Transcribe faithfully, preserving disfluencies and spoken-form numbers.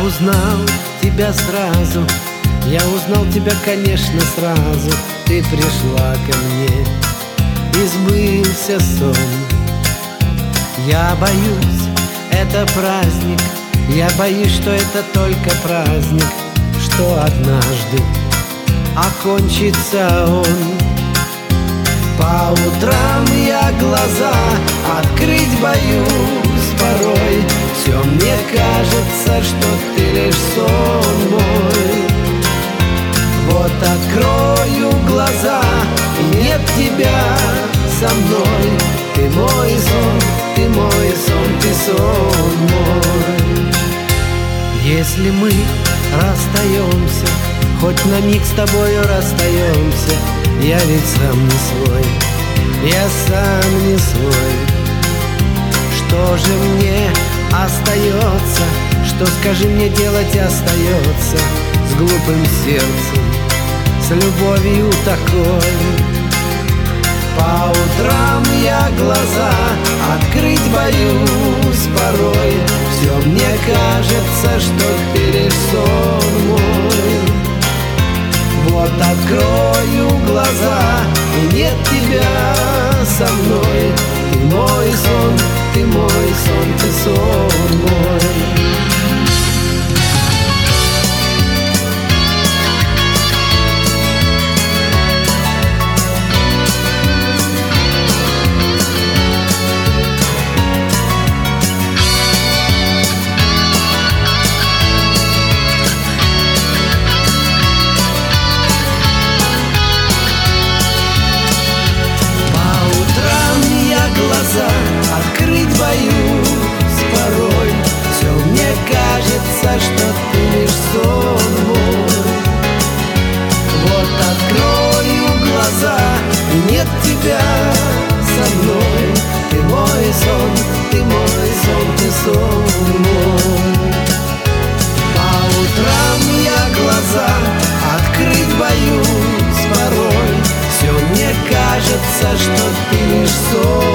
узнал тебя сразу, я узнал тебя, конечно, сразу. Ты пришла ко мне, и сбылся сон. Я боюсь, это праздник, я боюсь, что это только праздник, что однажды окончится он. По утрам я глаза открыть боюсь порой. Все мне кажется, что ты лишь сон мой. Вот открою глаза, и нет тебя со мной. Ты мой сон, ты мой сон, ты сон мой. Если мы расстаемся, хоть на миг с тобою расстаемся, я ведь сам не свой, я сам не свой. Что же мне остается, что, скажи мне, делать остается с глупым сердцем, с любовью такой? По утрам я глаза открыть боюсь порой. Все мне кажется, что ты лишь сон мой. Вот открою глаза, и нет тебя со мной. Ты мой сон, ты мой сон, ты сон мой. Открыть боюсь порой. Все мне кажется, что ты лишь сон мой. Вот открою глаза, и нет тебя со мной. Ты мой сон, ты мой сон, ты сон мой. По утрам я глаза открыть боюсь порой. Все мне кажется, что ты лишь сон